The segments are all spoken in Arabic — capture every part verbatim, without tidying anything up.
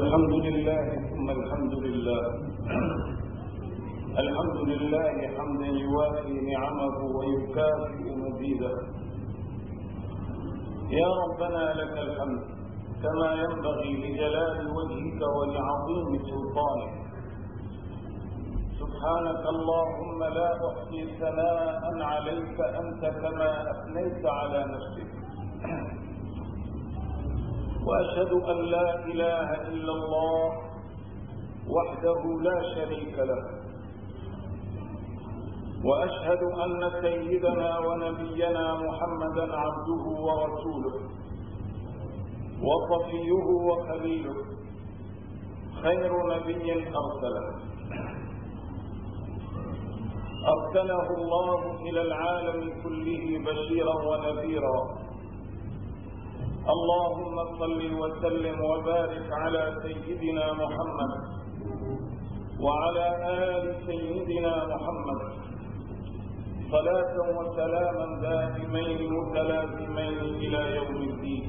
الحمد لله ثم الحمد لله الحمد لله حمدا يوافي نعمه ويكافئ مزيده. يا ربنا لك الحمد كما ينبغي لجلال وجهك ولعظيم سلطانك. سبحانك اللهم لا أحصي ثناء عليك أنت كما أثنيت على نفسك. وأشهد أن لا إله إلا الله وحده لا شريك له، وأشهد أن سيدنا ونبينا محمدا عبده ورسوله وصفيه وخليله، خير نبي أرسله أرسله الله إلى العالم كله بشيرا ونذيرا. اللهم صل وسلم وبارك على سيدنا محمد وعلى آل سيدنا محمد صلاة وسلاما دائمين متلازمين إلى يوم الدين.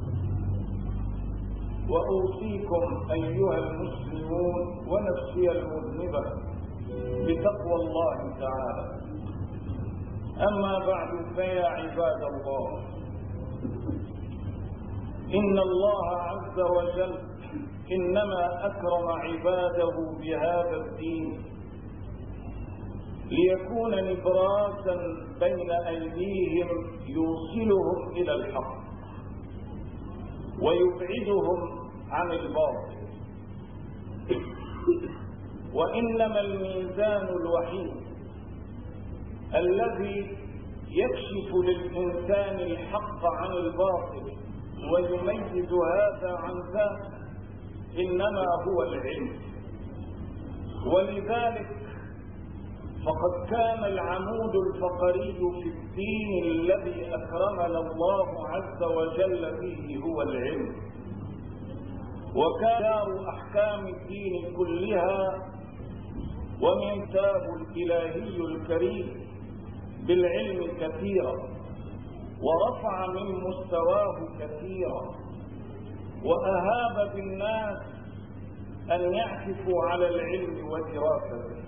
وأوصيكم أيها المسلمون ونفسي المذنبة بتقوى الله تعالى. أما بعد، فيا عباد الله، إن الله عز وجل إنما أكرم عباده بهذا الدين ليكون نبراسا بين أيديهم يوصلهم إلى الحق ويبعدهم عن الباطل. وإنما الميزان الوحيد الذي يكشف للإنسان الحق عن الباطل ويميز هذا عن ذاك إنما هو العلم. ولذلك فقد كان العمود الفقري في الدين الذي أكرمنا الله عز وجل به هو العلم. وكان دار أحكام الدين كلها ومن كتاب الإلهي الكريم بالعلم كثيرا، ورفع من مستواه كثيرا، وأهاب بالناس أن يعكفوا على العلم ودراسته.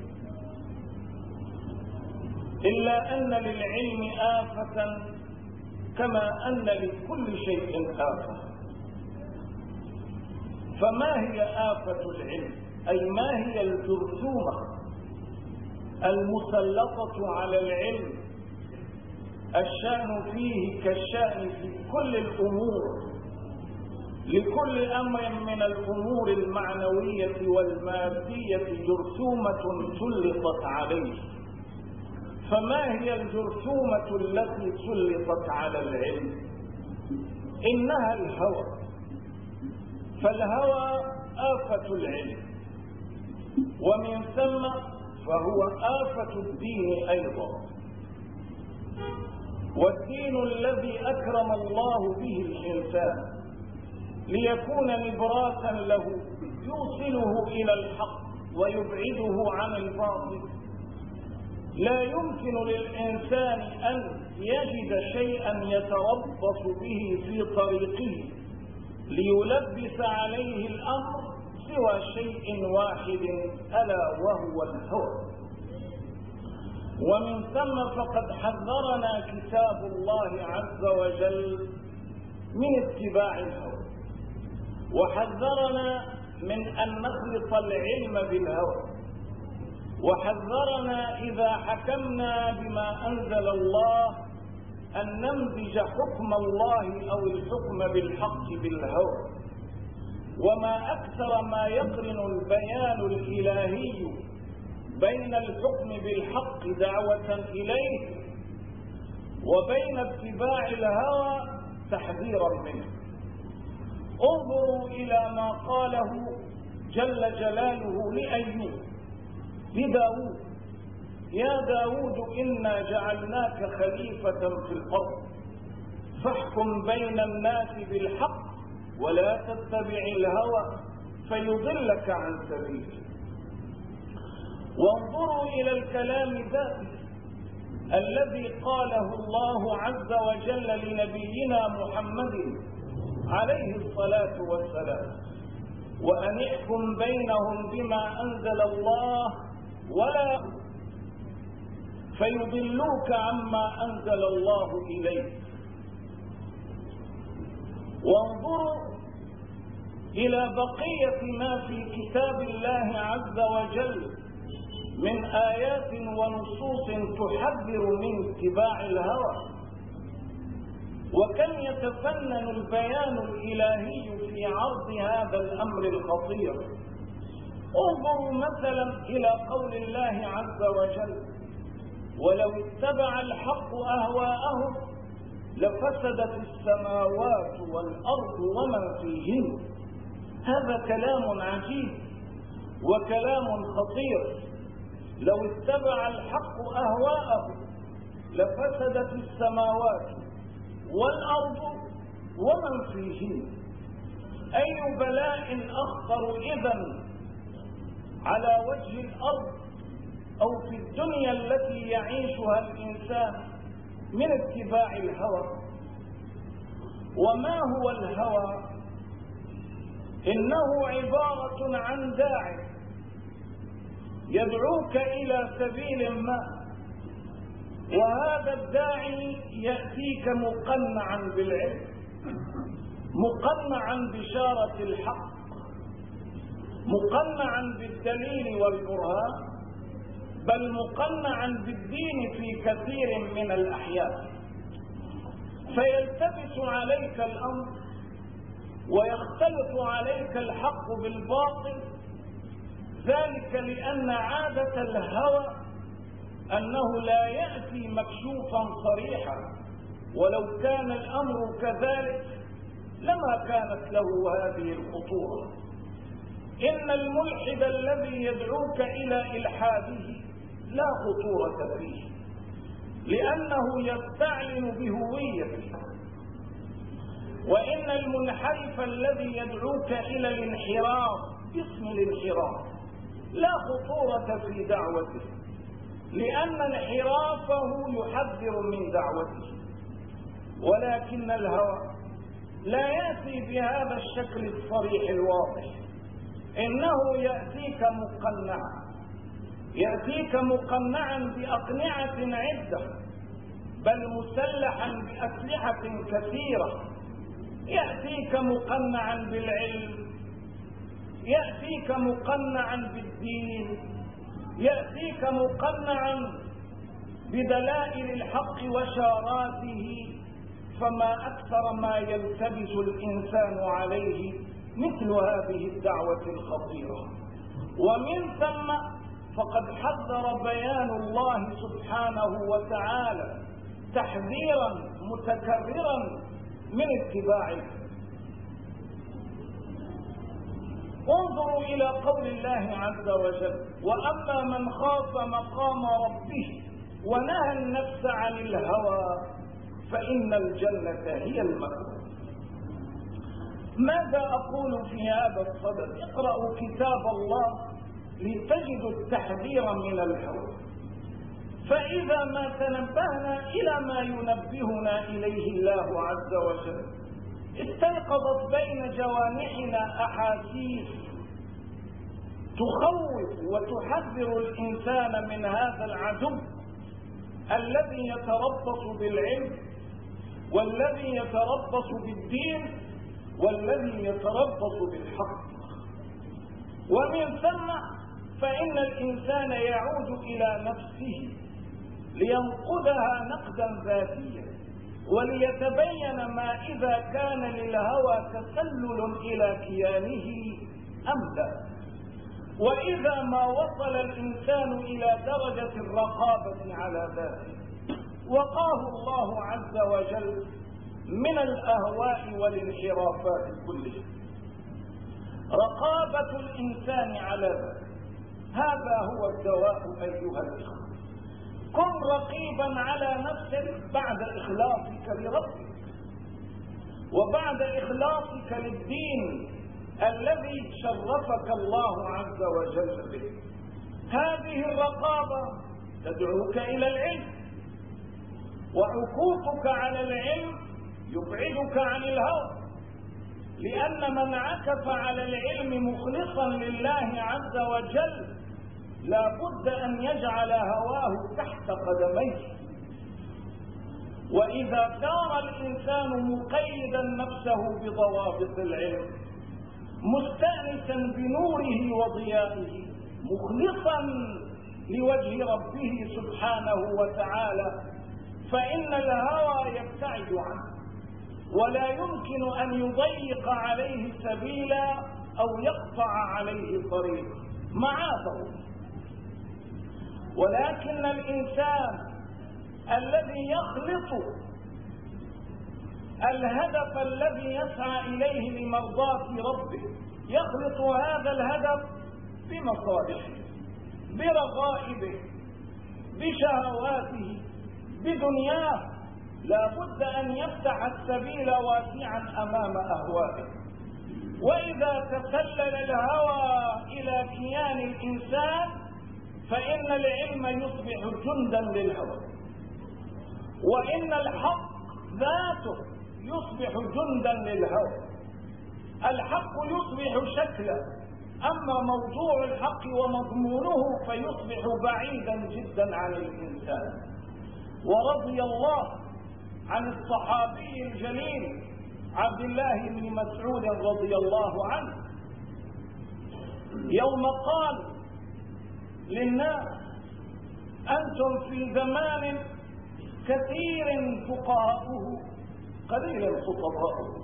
إلا أن للعلم آفة كما أن لكل شيء آفة. فما هي آفة العلم؟ أي ما هي الجرثومة المسلطة على العلم؟ الشأن فيه كالشأن في كل الأمور. لكل أمر من الأمور المعنوية والمادية جرثومة سلطت عليه. فما هي الجرثومة التي سلطت على العلم؟ إنها الهوى. فالهوى آفة العلم، ومن ثم فهو آفة الدين أيضا. والدين الذي أكرم الله به الإنسان ليكون نبراسا له يوصله إلى الحق ويبعده عن الباطل. لا يمكن للإنسان أن يجد شيئا يتربص به في طريقه ليلبس عليه الأمر سوى شيء واحد، ألا وهو الهوى. ومن ثم فقد حذرنا كتاب الله عز وجل من اتباع الهوى، وحذرنا من أن نخلط العلم بالهوى، وحذرنا إذا حكمنا بما أنزل الله أن نمزج حكم الله أو الحكم بالحق بالهوى. وما أكثر ما يقرن البيان الإلهي بين الحكم بالحق دعوة إليه وبين اتباع الهوى تحذيرا منه. انظروا إلى ما قاله جل جلاله لأيوب لداود: يا داود إنا جعلناك خليفة في الأرض فاحكم بين الناس بالحق ولا تتبع الهوى فيضلك عن سبيله. وانظروا إلى الكلام ذاته الذي قاله الله عز وجل لنبينا محمد عليه الصلاة والسلام: وأن احكم بينهم بما أنزل الله ولا فيضلوك عما أنزل الله إليك. وانظروا إلى بقية ما في كتاب الله عز وجل من آيات ونصوص تحذر من اتباع الهوى، وكم يتفنن البيان الإلهي في عرض هذا الأمر الخطير. انظروا مثلا إلى قول الله عز وجل: ولو اتبع الحق أهواءهم لفسدت السماوات والأرض ومن فيهن. هذا كلام عجيب وكلام خطير. لو اتبع الحق أهواءهم لفسدت السماوات والأرض ومن فيهن. أي بلاء أخطر إذن على وجه الأرض أو في الدنيا التي يعيشها الإنسان من اتباع الهوى. وما هو الهوى؟ إنه عبارة عن داع يدعوك إلى سبيل ما، وهذا الداعي يأتيك مقنعا بالعلم، مقنعا بشارة الحق، مقنعا بالدليل والبرهان، بل مقنعا بالدين في كثير من الأحيان. فيلتبس عليك الأمر ويختلط عليك الحق بالباطل، ذلك لأن عادة الهوى أنه لا يأتي مكشوفا صريحا، ولو كان الأمر كذلك لما كانت له هذه الخطورة. إن الملحد الذي يدعوك إلى إلحاده لا خطورة فيه، لأنه يستعلن بهويته. وإن المنحرف الذي يدعوك إلى الانحراف باسم الانحراف لا خطورة في دعوته، لأن انحرافه يحذر من دعوته. ولكن الهوى لا يأتي بهذا الشكل الصريح الواضح، إنه يأتيك مقنعا، يأتيك مقنعا بأقنعة عدة، بل مسلحا بأسلحة كثيرة. يأتيك مقنعا بالعلم، يأتيك مقنعا بالدين، يأتيك مقنعا بدلائل الحق وشاراته. فما أكثر ما يلتبس الإنسان عليه مثل هذه الدعوة الخطيرة. ومن ثم فقد حذر بيان الله سبحانه وتعالى تحذيرا متكررا من اتباعه. انظروا إلى قول الله عز وجل: وأما من خاف مقام ربه ونهى النفس عن الهوى فإن الجنة هي المأوى. ماذا أقول في هذا الصدد؟ اقرأوا كتاب الله لتجدوا التحذير من الهوى. فإذا ما تنبهنا إلى ما ينبهنا إليه الله عز وجل، استيقظت بين جوانحنا أحاسيس تخوف وتحذر الإنسان من هذا العدو الذي يتربص بالعلم، والذي يتربص بالدين، والذي يتربص بالحق. ومن ثم فإن الإنسان يعود إلى نفسه لينقدها نقدا ذاتيا، وليتبين ما إذا كان للهوى تسلل إلى كيانه أم لا. وإذا ما وصل الإنسان إلى درجة الرقابة على ذاته وقاه الله عز وجل من الأهواء والانحرافات كلها. رقابة الإنسان على ذاته، هذا هو الدواء أيها الإخوة. كن رقيبا على نفسك بعد إخلاصك لربك، وبعد إخلاصك للدين الذي شرفك الله عز وجل به. هذه الرقابة تدعوك إلى العلم، وعكوفك على العلم يبعدك عن الهوى. لأن من عكف على العلم مخلصا لله عز وجل لا بد أن يجعل هواه تحت قدميه. وإذا كان الإنسان مقيدا نفسه بضوابط العلم مستأنسا بنوره وضيائه مخلصا لوجه ربه سبحانه وتعالى فإن الهوى يبتعد عنه ولا يمكن أن يضيق عليه سبيلا أو يقطع عليه طريق معاذ. ولكن الإنسان الذي يخلط الهدف الذي يسعى إليه لمرضاة ربه يخلط هذا الهدف بمصالحه برغائبه بشهواته بدنياه لا بد أن يفتح السبيل واسعا أمام أهوائه. وإذا تسلل الهوى إلى كيان الإنسان فإن العلم يصبح جندا للهوى وإن الحق ذاته يصبح جندا للهوى. الحق يصبح شكلا أما موضوع الحق ومضمونه فيصبح بعيدا جدا عن الإنسان. ورضي الله عن الصحابي الجليل عبد الله بن مسعود رضي الله عنه يوم قال للناس أنتم في زمان كثير فقهاؤه قليل خطباؤه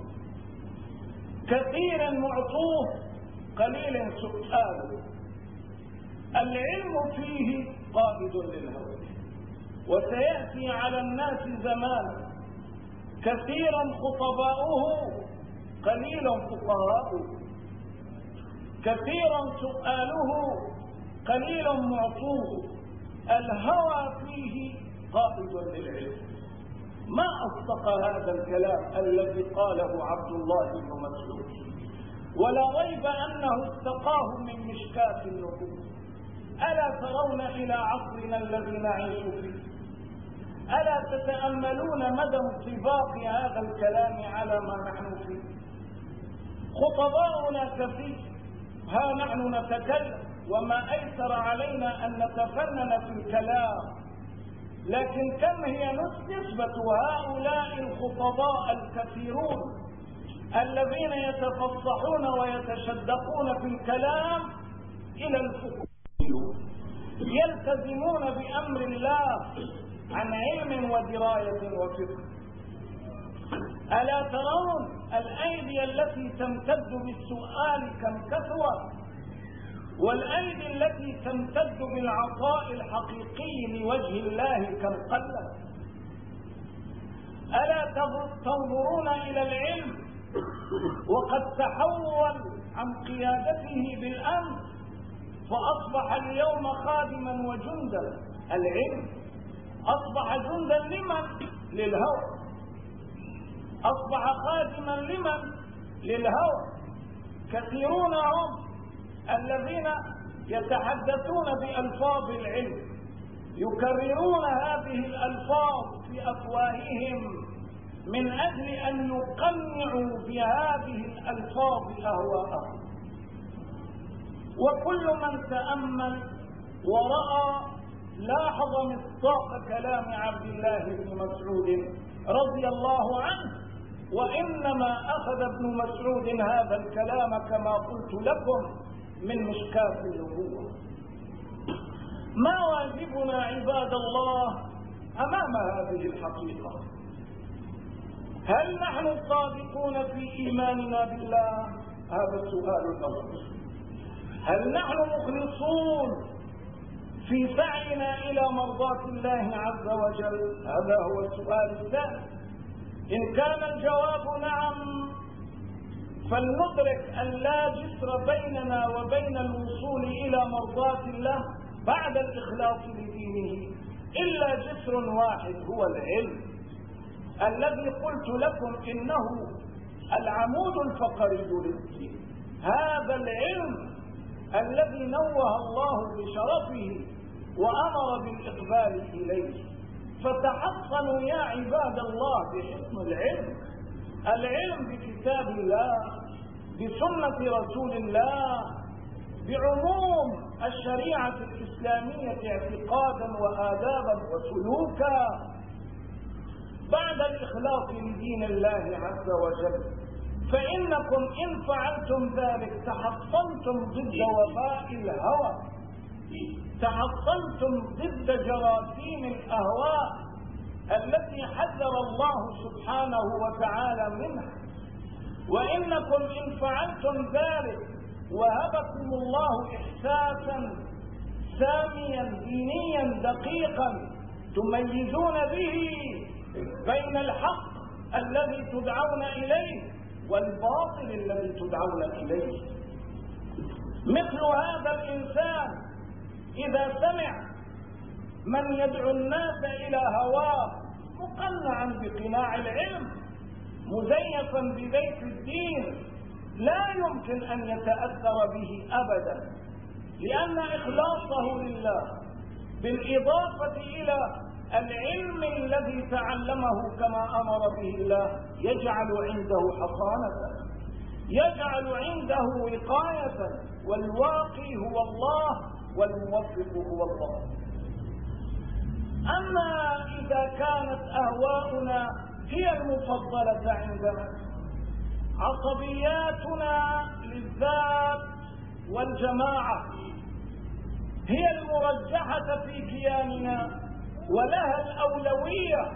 كثير معطوه قليل سؤاله العلم فيه قائد للهوى. وسيأتي على الناس زمان كثيرا خطباؤه قليل فقهاؤه كثيرا سؤاله قليل معطوه الهوى فيه قائد للعلم. ما أصدق هذا الكلام الذي قاله عبد الله بن مسعود ولا ريب أنه استقاه من مشكاة النبوة. ألا ترون إلى عصرنا الذي نعيش فيه؟ ألا تتأملون مدى انطباق هذا الكلام على ما نحن فيه؟ خطباؤنا كثير ها نحن نتكلم وما أيسر علينا أن نتفنن في الكلام لكن كم هي نسبة هؤلاء الخطباء الكثيرون الذين يتفصحون ويتشدقون في الكلام إلى الفقه يلتزمون بأمر الله عن علم ودراية وفقه. ألا ترون الأيدي التي تمتد بالسؤال كم كثرت والأيدي التي تمتد بالعطاء الحقيقي لوجه الله كم قلت؟ ألا تنظرون إلى العلم وقد تحول عن قيادته بالأمس فأصبح اليوم خادما وجندا؟ العلم أصبح جندا لمن؟ للهوى. أصبح خادما لمن؟ للهوى. كثيرون هم الذين يتحدثون بألفاظ العلم يكررون هذه الألفاظ في أفواههم من أجل أن يقنعوا بهذه الألفاظ أهواءهم. وكل من تأمل ورأى لاحظ مصداق كلام عبد الله بن مسعود رضي الله عنه. وإنما أخذ ابن مسعود هذا الكلام كما قلت لكم من مشكاة النبوة. ما واجبنا عباد الله أمام هذه الحقيقة؟ هل نحن صادقون في إيماننا بالله؟ هذا السؤال الأول. هل نحن مخلصون في سعينا إلى مرضاة الله عز وجل؟ هذا هو السؤال الثاني. إن كان الجواب نعم فلندرك أن لا جسر بيننا وبين الوصول إلى مرضاة الله بعد الإخلاص لدينه إلا جسر واحد هو العلم الذي قلت لكم إنه العمود الفقري للدين. هذا العلم الذي نوه الله بشرفه وأمر بالإقبال إليه. فتحصنوا يا عباد الله بحسن العلم، العلم بكتاب الله بسنة رسول الله، بعموم الشريعة الإسلامية اعتقادا وآدابا وسلوكا، بعد الإخلاص لدين الله عز وجل. فإنكم إن فعلتم ذلك تحصنتم ضد وباء الهوى، تحصنتم ضد جراثيم الأهواء التي حذر الله سبحانه وتعالى منها. وإنكم إن فعلتم ذلك وهبكم الله إحساسا ساميا دينيا دقيقا تميزون به بين الحق الذي تدعون إليه والباطل الذي تدعون إليه. مثل هذا الإنسان إذا سمع من يدعو الناس إلى هواه مقنعا بقناع العلم مزيفا بزيف الدين لا يمكن أن يتأثر به أبدا، لأن إخلاصه لله بالإضافة إلى العلم الذي تعلمه كما أمر به الله يجعل عنده حصانة، يجعل عنده وقاية، والواقي هو الله والموفق هو الله. أما إذا كانت أهواؤنا هي المفضلة عندنا، عصبياتنا للذات والجماعة هي المرجحة في كياننا ولها الأولوية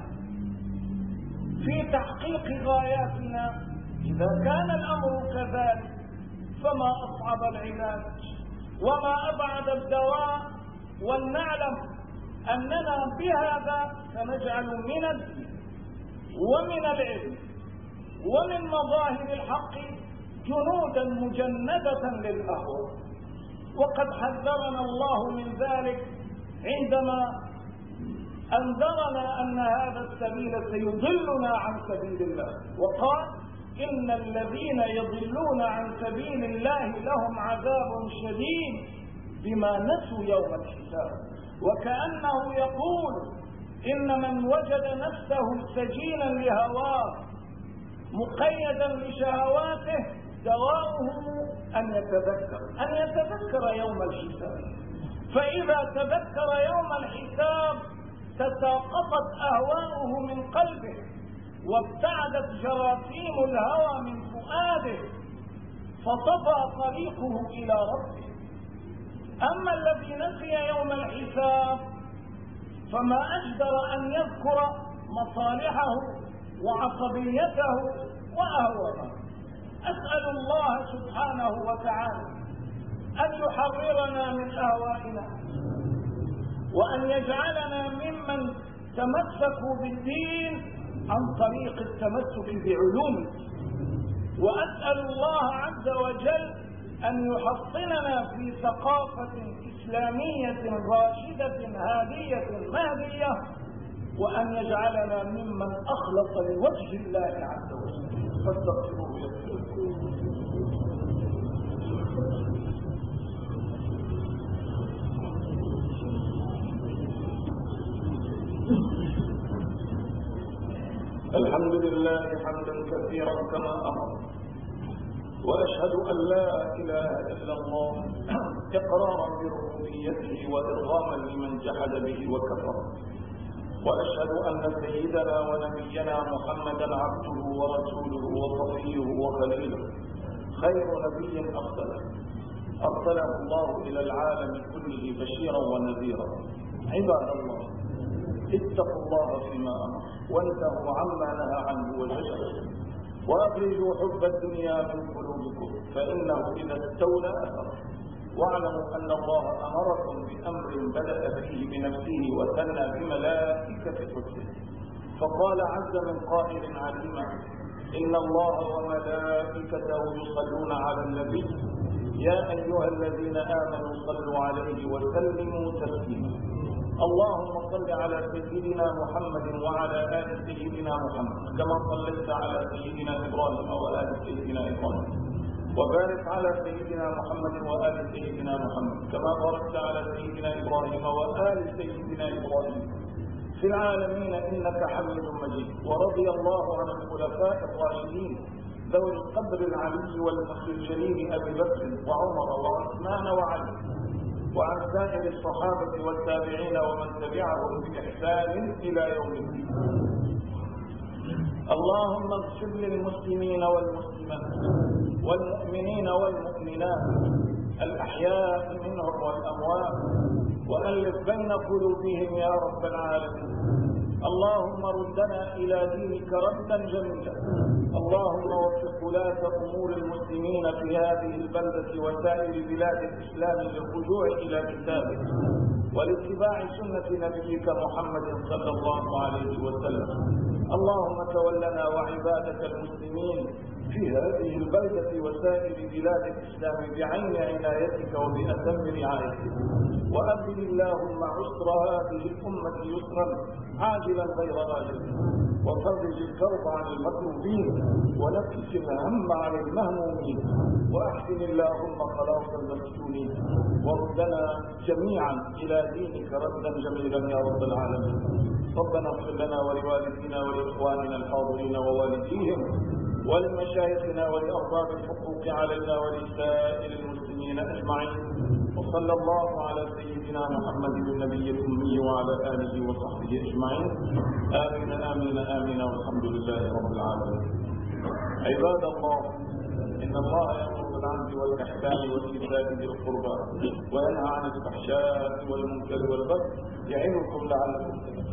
في تحقيق غاياتنا، إذا كان الأمر كذلك فما أصعب العلاج وما أبعد الدواء. ولنعلم أننا بهذا سنجعل من الدين ومن العلم ومن مظاهر الحق جنودا مجندة للأهواء. وقد حذرنا الله من ذلك عندما أنذرنا أن هذا السبيل سيضلنا عن سبيل الله، وقال إن الذين يضلون عن سبيل الله لهم عذاب شديد بما نسوا يوم الحساب. وكأنه يقول إن من وجد نفسه سجينا لهواه مقيدا لشهواته دواؤه أن يتذكر أن يتذكر يوم الحساب. فإذا تذكر يوم الحساب تساقطت أهواؤه من قلبه وابتعدت جراثيم الهوى من فؤاده فطفى طريقه إلى ربه. أما الذي نسي يوم الحساب فما أجدر أن يذكر مصالحه وعصبيته وأهواءه. أسأل الله سبحانه وتعالى أن يحررنا من أهوائنا وأن يجعلنا ممن تمسكوا بالدين عن طريق التمسك بعلومه. وأسأل الله عز وجل أن يحصننا في ثقافة إسلامية راشدة هادية مهدية، وأن يجعلنا ممن أخلص لوجه الله عز وجل. فاستغفروه يغفر الحمد لله حمدا كثيرا كما أمر، وأشهد أن لا إله إلا الله إقرارا بربوبيته وإرغاما لمن جحد به وكفر. وأشهد أن سيدنا ونبينا محمدا عبده ورسوله وصفيه وخليله، خير نبي أرسله أرسله الله إلى العالم كله بشيرا ونذيرا. عباد الله، اتقوا الله فيما أمر وانتهوا عما نهى عنه وزجر، وأخرجوا حب الدنيا من قلوبكم فإنه إذا استولى أثر. واعلموا أن الله أمركم بأمر بدأ فيه بنفسه وثنى بملائكة حسنه، فقال عز من قائل عليما: إن الله وملائكته يصلون على النبي يا أيها الذين آمنوا صلوا عليه وسلموا تسليما. اللهم صل على سيدنا محمد وعلى آل سيدنا محمد كما صليت على سيدنا إبراهيم وآل سيدنا إبراهيم، وبارك على سيدنا محمد وآل سيدنا محمد كما باركت على سيدنا إبراهيم وآل سيدنا إبراهيم في العالمين إنك حميد مجيد. ورضي الله عن الخلفاء الراشدين ذوي القدر العلي والفخر الجليل أبي بكر وعمر وعثمان وعلي، وعن سائر الصحابة والتابعين ومن تبعهم بإحسان إلى يوم الدين. اللهم اغفر للمسلمين والمسلمات والمؤمنين والمؤمنات الأحياء منهم والأموات، وألف بين قلوبهم يا رب العالمين. اللهم ردنا إلى دينك ردا جميلا. اللهم وفق ولاة أمور المسلمين في هذه البلدة وسائر بلاد الإسلام للرجوع إلى كتابك ولاتباع سنة نبيك محمد صلى الله عليه وسلم. اللهم تولنا وعبادك المسلمين في هذه البلدة وسائر بلاد الإسلام بعين عنايتك وبأتم رعايتك، وأبدل اللهم عسر هذه الأمة يسرا عاجلا غير آجل، وفرج الكرب عن المكروبين، ونفس الهم عن المهمومين، وأحسن اللهم خلاص المسجونين، وردنا جميعا إلى دينك ردا جميلا يا رب العالمين. ربنا اغفر لنا ولوالدينا ولإخواننا الحاضرين ووالديهم ولمشايخنا ولأرباب الحقوق علينا ولسائر المسلمين أجمعين. وصلى الله على سيدنا محمد النبي الأمي وعلى آله وصحبه أجمعين. آمين آمين آمين والحمد لله رب العالمين. عباد الله، إن الله يأمر بالعدل والإحسان وإيتاء ذي القربى وينهى عن الفحشاء والمنكر والبغي يعظكم لعلكم تذكرون.